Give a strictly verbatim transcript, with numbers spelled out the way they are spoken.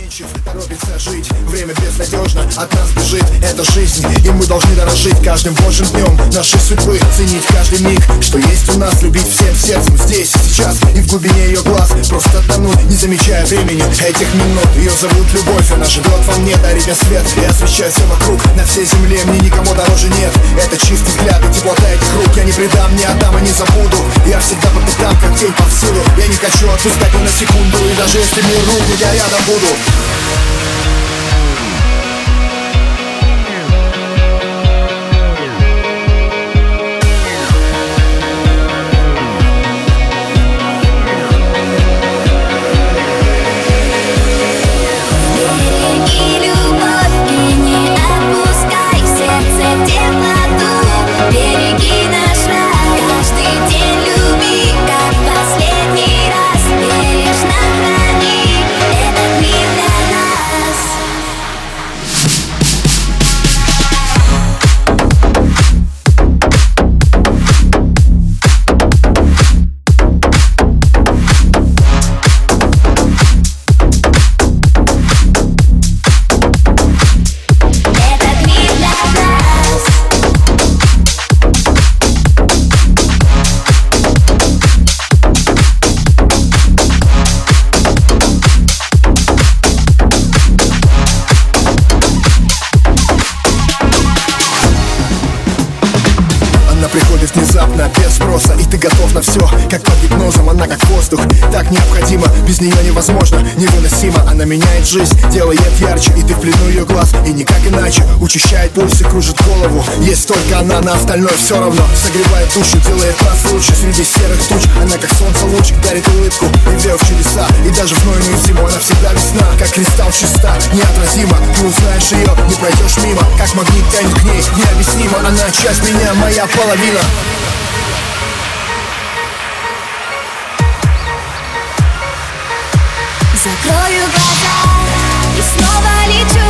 Обманщик торопится жить, время безнадежно от нас бежит. Это жизнь, и мы должны дорожить каждым божьим днем нашей судьбы, ценить каждый миг, что есть у нас, любить всем сердцем здесь, сейчас и в глубине ее глаз. Просто тонуть, не замечая времени этих минут. Ее зовут любовь, она живет во мне, дарит мне свет и освещает все вокруг. На всей земле мне никому дороже нет. Это чистый взгляд и теплота этих рук. Я не предам, не отдам и не забуду. Я всегда по пятам, как тень повсюду. Я не хочу отпускать ни на секунду, и даже если мне руку, я рядом буду. Приходит внезапно, без спроса, и ты готов на все. Как под гипнозом, она как воздух, так необходима. Без нее невозможно, невыносимо. Она меняет жизнь, делает ярче, и ты в плену ее глаз, и никак иначе. Учащает пульс и кружит голову. Есть только она, на остальное все равно. Согревает душу, делает нас лучше. Среди серых туч она как солнце лучик, дарит улыбку и веру в чудеса. И даже в знойную зиму она всегда весна, как кристалл чиста, неотразима. Ты узнаешь ее, не пройдешь мимо. Как магнит тянет к ней, необъяснимо. Она часть меня, моя половина. Закрою глаза и снова лечу.